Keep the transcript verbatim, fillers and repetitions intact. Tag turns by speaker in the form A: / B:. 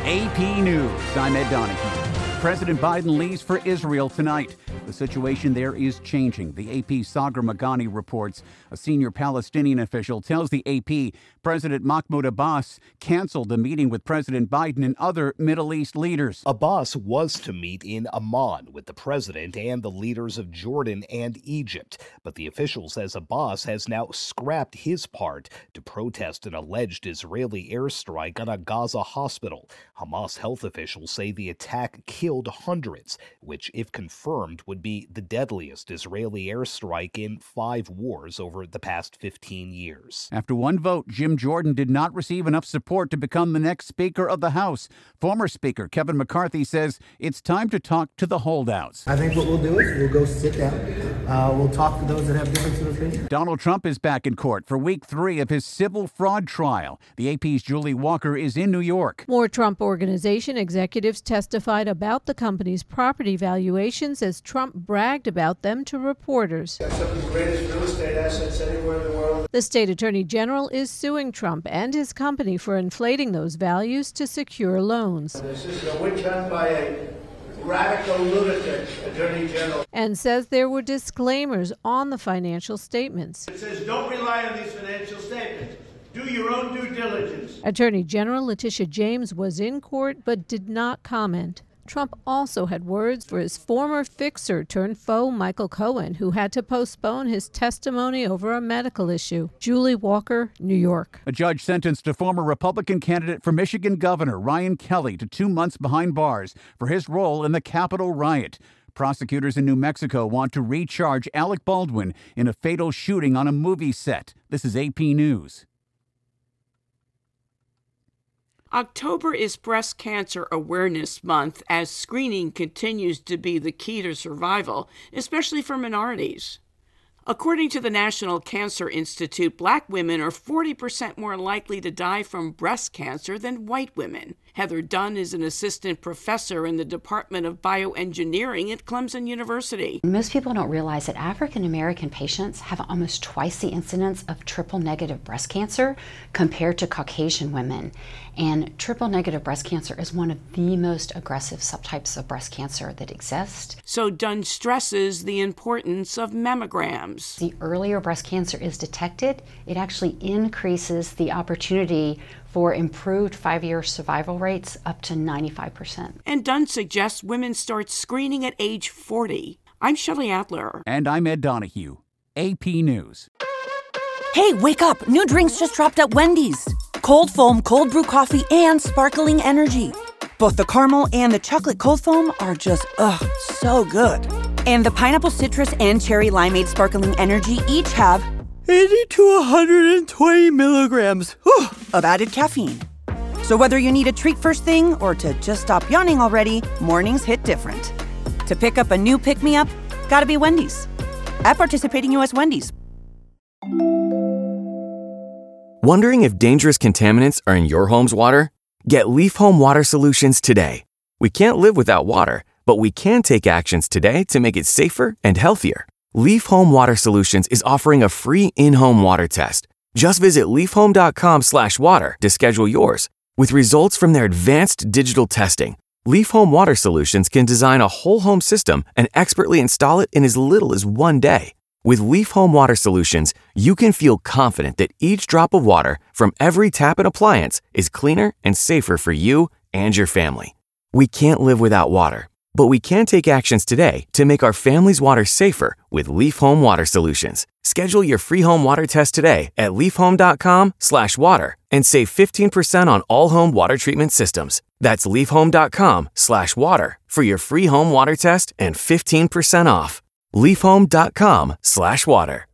A: A P News, I'm Ed Donahue. President Biden leaves for Israel tonight. The situation there is changing. The A P's Sagar Magani reports. A senior Palestinian official tells the A P President Mahmoud Abbas canceled a meeting with President Biden and other Middle East leaders.
B: Abbas was to meet in Amman with the president and the leaders of Jordan and Egypt. But the official says Abbas has now scrapped his part to protest an alleged Israeli airstrike on a Gaza hospital. Hamas health officials say the attack killed hundreds, which, if confirmed, would be the deadliest Israeli airstrike in five wars over the past fifteen years.
A: After one vote, Jim Jordan did not receive enough support to become the next Speaker of the House. Former Speaker Kevin McCarthy says it's time to talk to the holdouts.
C: I think what we'll do is we'll go sit down. Uh, we'll talk to those that have differences of opinion.
A: Donald Trump is back in court for week three of his civil fraud trial. The A P's Julie Walker is in New York.
D: More Trump Organization executives testified about the company's property valuations as Trump bragged about them to reporters.
E: Got some of the greatest real estate assets anywhere in the world.
D: The state attorney general is suing Trump and his company for inflating those values to secure loans.
E: This is a witch hunt by a radical lunatic attorney general.
D: And says there were disclaimers on the financial statements.
E: It says don't rely on these financial statements. Do your own due diligence.
D: Attorney General Letitia James was in court but did not comment. Trump also had words for his former fixer turned foe Michael Cohen, who had to postpone his testimony over a medical issue. Julie Walker, New York.
A: A judge sentenced a former Republican candidate for Michigan Governor Ryan Kelly to two months behind bars for his role in the Capitol riot. Prosecutors in New Mexico want to recharge Alec Baldwin in a fatal shooting on a movie set. This is A P News.
F: October is Breast Cancer Awareness Month as screening continues to be the key to survival, especially for minorities. According to the National Cancer Institute, Black women are forty percent more likely to die from breast cancer than white women. Heather Dunn is an assistant professor in the Department of Bioengineering at Clemson University.
G: Most people don't realize that African American patients have almost twice the incidence of triple negative breast cancer compared to Caucasian women. And triple negative breast cancer is one of the most aggressive subtypes of breast cancer that exist.
F: So Dunn stresses the importance of mammograms.
G: The earlier breast cancer is detected, it actually increases the opportunity for improved five-year survival rates up to ninety-five percent.
F: And Dunn suggests women start screening at age forty. I'm Shelley Adler.
A: And I'm Ed Donahue. A P News.
H: Hey, wake up. New drinks just dropped at Wendy's. Cold foam, cold brew coffee, and sparkling energy. Both the caramel and the chocolate cold foam are just, ugh, so good. And the pineapple citrus and cherry limeade sparkling energy each have eighty to one hundred twenty milligrams whew, of added caffeine. So whether you need a treat first thing or to just stop yawning already, mornings hit different. To pick up a new pick-me-up, gotta be Wendy's. At participating U S Wendy's.
I: Wondering if dangerous contaminants are in your home's water? Get Leaf Home Water Solutions today. We can't live without water, but we can take actions today to make it safer and healthier. Leaf Home Water Solutions is offering a free in-home water test. Just visit leafhome.com slash water to schedule yours. With results from their advanced digital testing, Leaf Home Water Solutions can design a whole home system and expertly install it in as little as one day. With Leaf Home Water Solutions, you can feel confident that each drop of water from every tap and appliance is cleaner and safer for you and your family. We can't live without water, but we can take actions today to make our family's water safer with Leaf Home Water Solutions. Schedule your free home water test today at leafhome.com slash water and save fifteen percent on all home water treatment systems. That's leafhome.com slash water for your free home water test and fifteen percent off. leafhome.com slash water.